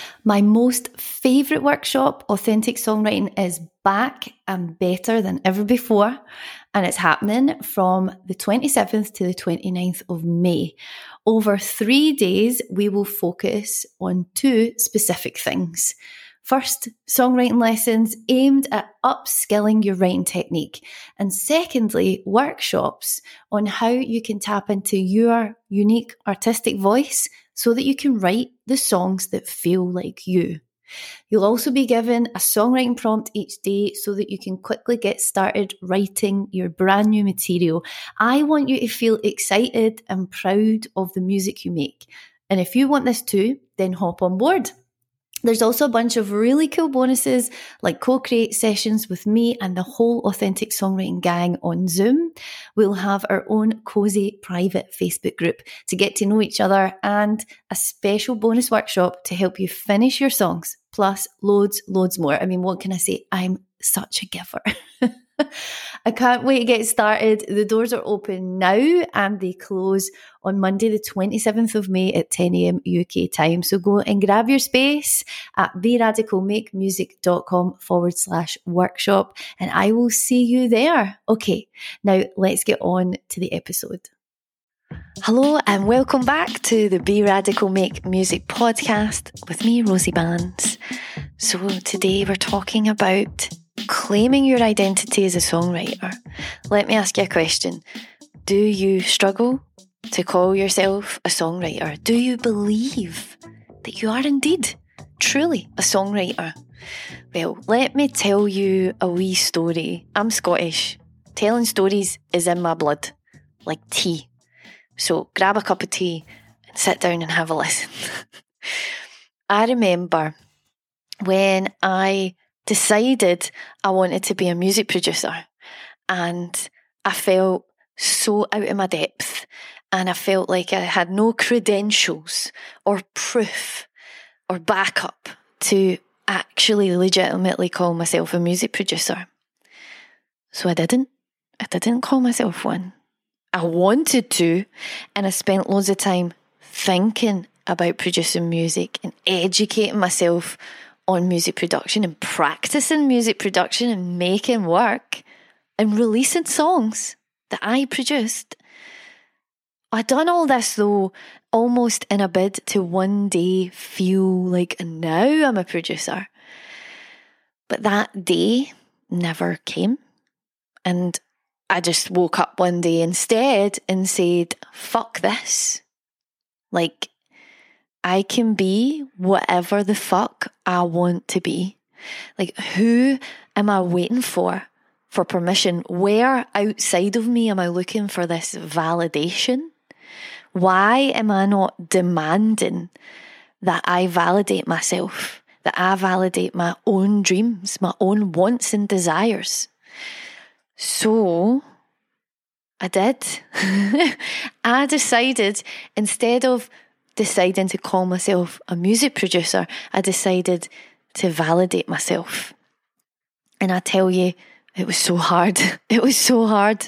My most favourite workshop, Authentic Songwriting, is back and better than ever before. And it's happening from the 27th to the 29th of May. Over 3 days, we will focus on 2 specific things. First, songwriting lessons aimed at upskilling your writing technique. And secondly, workshops on how you can tap into your unique artistic voice so that you can write the songs that feel like you. You'll also be given a songwriting prompt each day so that you can quickly get started writing your brand new material. I want you to feel excited and proud of the music you make. And if you want this too, then hop on board. There's also a bunch of really cool bonuses like co-create sessions with me and the whole Authentic Songwriting gang on Zoom. We'll have our own cozy private Facebook group to get to know each other and a special bonus workshop to help you finish your songs, plus loads more. I mean, what can I say? I'm such a giver. I can't wait to get started. The doors are open now and they close on Monday, the 27th of May at 10 a.m. UK time. So go and grab your space at theradicalmakemusic.com/workshop and I will see you there. Okay, now let's get on to the episode. Hello and welcome back to the Be Radical Make Music podcast with me, Rosie Bands. So today we're talking about claiming your identity as a songwriter. Let me ask you a question. Do you struggle to call yourself a songwriter? Do you believe that you are indeed, truly a songwriter? Well, let me tell you a wee story. I'm Scottish. Telling stories is in my blood, like tea. So grab a cup of tea and sit down and have a listen. I remember when I decided I wanted to be a music producer and I felt so out of my depth and I felt like I had no credentials or proof or backup to actually legitimately call myself a music producer. So I didn't call myself one. I wanted to, and I spent loads of time thinking about producing music and educating myself on music production and practicing music production and making work and releasing songs that I produced. I'd done all this though almost in a bid to one day feel like now I'm a producer. But that day never came. And I just woke up one day instead and said, fuck this. Like, I can be whatever the fuck I want to be. Like, who am I waiting for permission? Where outside of me am I looking for this validation? Why am I not demanding that I validate myself, that I validate my own dreams, my own wants and desires? So I did. I decided, instead of deciding to call myself a music producer, I decided to validate myself. And I tell you, it was so hard. It was so hard.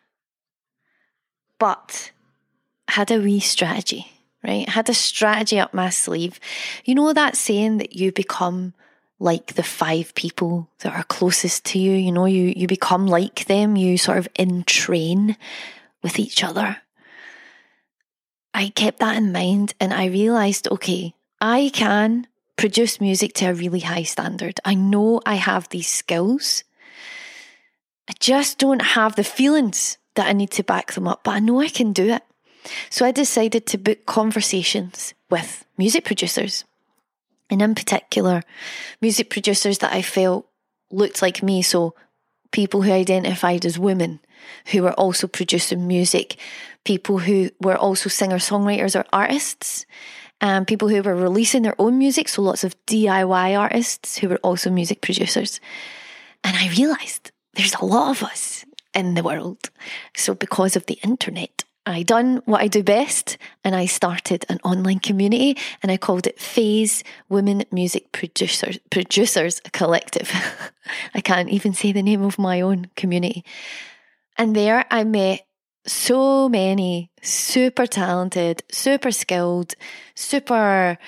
But I had a wee strategy, right? I had a strategy up my sleeve. You know that saying that you become like the 5 people that are closest to you? You know, you become like them. You sort of entrain with each other. I kept that in mind and I realised, okay, I can produce music to a really high standard. I know I have these skills. I just don't have the feelings that I need to back them up, but I know I can do it. So I decided to book conversations with music producers. And in particular, music producers that I felt looked like me. So people who identified as women, who were also producing music, people who were also singer-songwriters or artists, and people who were releasing their own music, so lots of DIY artists who were also music producers. And I realised there's a lot of us in the world. So because of the internet, I done what I do best and I started an online community and I called it Phase Women Music Producers Collective. I can't even say the name of my own community. And there I met so many super talented, super skilled, super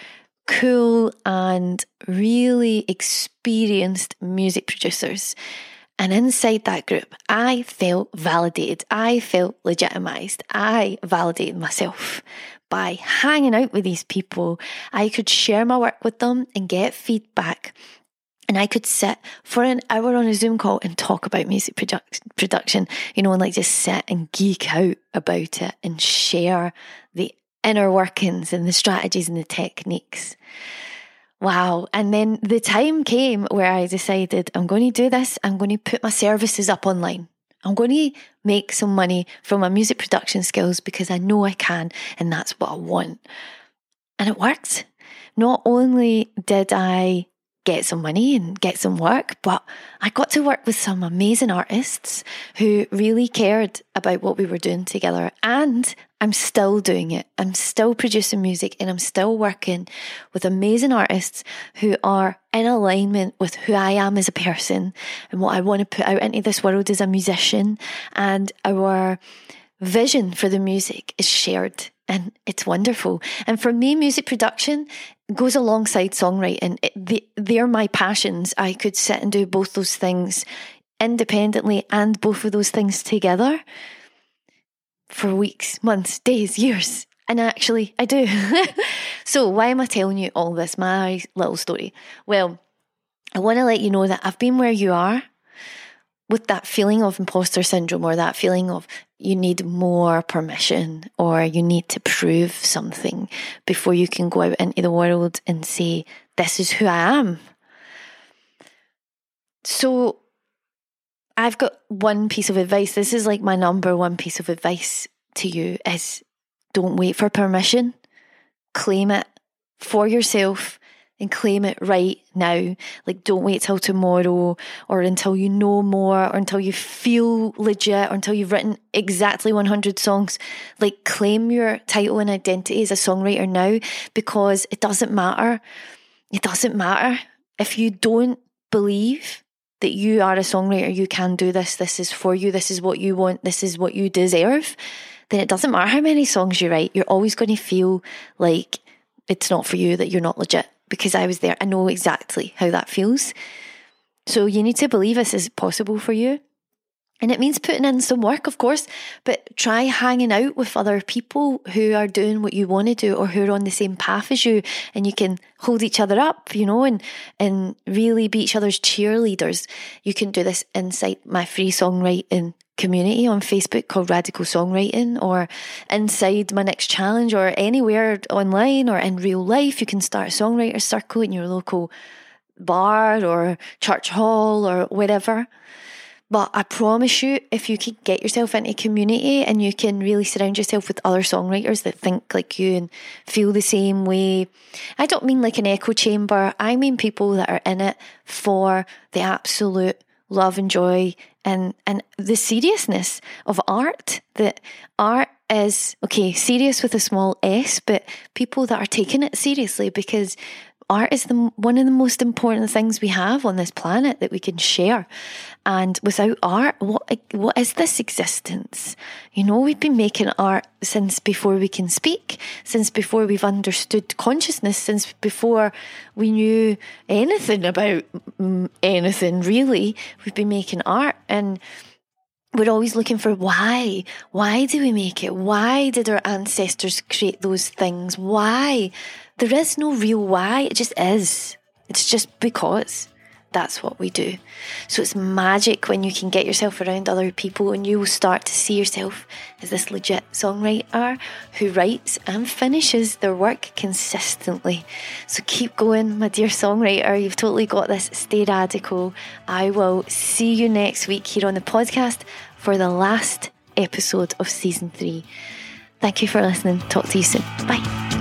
cool and really experienced music producers. And inside that group, I felt validated. I felt legitimized. I validated myself by hanging out with these people. I could share my work with them and get feedback. And I could sit for an hour on a Zoom call and talk about music production, and like just sit and geek out about it and share the inner workings and the strategies and the techniques. Wow. And then the time came where I decided I'm going to do this. I'm going to put my services up online. I'm going to make some money from my music production skills because I know I can, and that's what I want. And it worked. Not only did I get some money and get some work, but I got to work with some amazing artists who really cared about what we were doing together. And I'm still doing it. I'm still producing music, and I'm still working with amazing artists who are in alignment with who I am as a person and what I want to put out into this world as a musician. And our vision for the music is shared, and it's wonderful. And for me, music production goes alongside songwriting. They're my passions. I could sit and do both those things independently and both of those things together for weeks, months, days, years. And actually, I do. So why am I telling you all this, my little story? Well, I want to let you know that I've been where you are with that feeling of imposter syndrome, or that feeling of you need more permission, or you need to prove something before you can go out into the world and say, this is who I am. So I've got one piece of advice. This is like my number one piece of advice to you is don't wait for permission. Claim it for yourself and claim it right now. Like, don't wait till tomorrow or until you know more or until you feel legit or until you've written exactly 100 songs. Like, claim your title and identity as a songwriter now, because it doesn't matter. It doesn't matter if you don't believe that you are a songwriter, you can do this, this is for you, this is what you want, this is what you deserve, then it doesn't matter how many songs you write, you're always going to feel like it's not for you, that you're not legit. Because I was there, I know exactly how that feels. So you need to believe this is possible for you. And it means putting in some work, of course, but try hanging out with other people who are doing what you want to do or who are on the same path as you, and you can hold each other up, and really be each other's cheerleaders. You can do this inside my free songwriting community on Facebook called Radical Songwriting, or inside my next challenge, or anywhere online or in real life. You can start a songwriter circle in your local bar or church hall or whatever. But I promise you, if you can get yourself into a community and you can really surround yourself with other songwriters that think like you and feel the same way. I don't mean like an echo chamber. I mean people that are in it for the absolute love and joy and the seriousness of art. That art is, okay, serious with a small s, but people that are taking it seriously, because art is one of the most important things we have on this planet that we can share. And without art, what is this existence? We've been making art since before we can speak, since before we've understood consciousness, since before we knew anything about anything, really. We've been making art, and we're always looking for why. Why do we make it? Why did our ancestors create those things? Why? There is no real why. It just is. It's just because that's what we do. So it's magic when you can get yourself around other people, and you will start to see yourself as this legit songwriter who writes and finishes their work consistently. So keep going, my dear songwriter. You've totally got this. Stay radical. I will see you next week here on the podcast for the last episode of season 3. Thank you for listening. Talk to you soon. Bye.